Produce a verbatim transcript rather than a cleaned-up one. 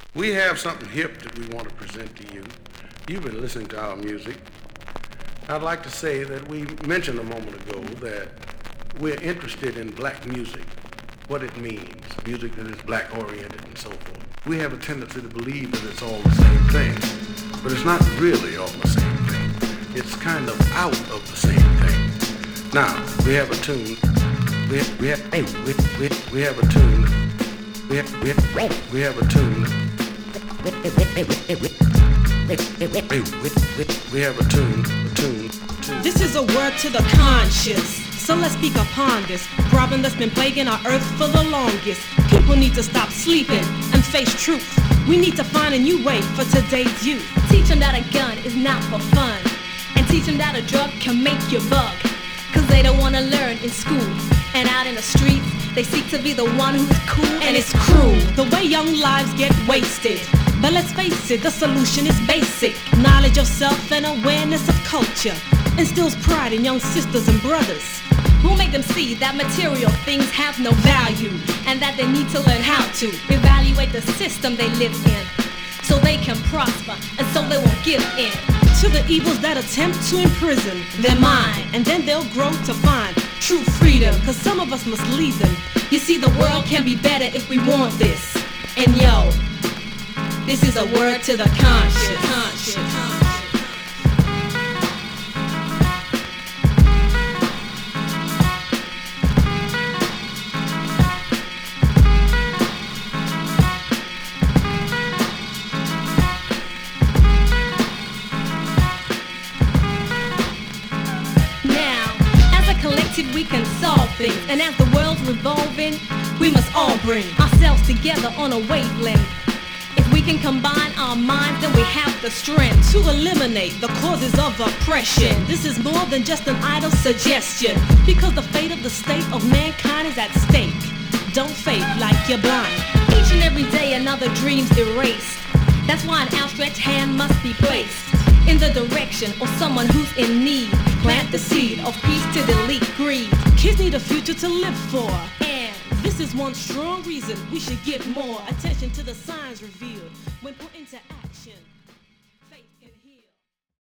We have something hip that we want to present to you. You've been listening to our music. I'd like to say that we mentioned a moment ago that we're interested in black music, what it means, music that is black oriented and so forth. We have a tendency to believe that it's all the same thing, but it's not really all the same thing. It's kind of out of the same thing. Now, we have a tune, we have, we have, hey, we, we, we have a tune, we have, we have, we have a tune, we have a tune, a tune, tune. This is a word to the conscious. So let's speak upon this problem that's been plaguing our earth for the longest. People need to stop sleeping and face truth. We need to find a new way for today's youth. Teach them that a gun is not for fun, and teach them that a drug can make you bug. Cause they don't wanna learn in school, and out in the streets they seek to be the one who's cool. And it's cruel, the way young lives get wasted. But let's face it, the solution is basic. Knowledge of self and awareness of culture instills pride in young sisters and brothers. We'll make them see that material things have no value, and that they need to learn how to evaluate the system they live in, so they can prosper and so they won't give in to the evils that attempt to imprison their mind. And then they'll grow to find true freedom, cause some of us must lead them. You see, the world can be better if we want this. And yo, this is a word to the conscious, conscious, conscious. We can solve things, and as the world's revolving, we must all bring ourselves together on a wavelength. If we can combine our minds, then we have the strength to eliminate the causes of oppression. This is more than just an idle suggestion, because the fate of the state of mankind is at stake. Don't fake like you're blind. Each and every day another dream's erased. That's why an outstretched hand must be placed in the direction of someone who's in need. Plant the seed of peace to delete greed. Kids need a future to live for, and this is one strong reason we should give more attention to the signs revealed when put into action.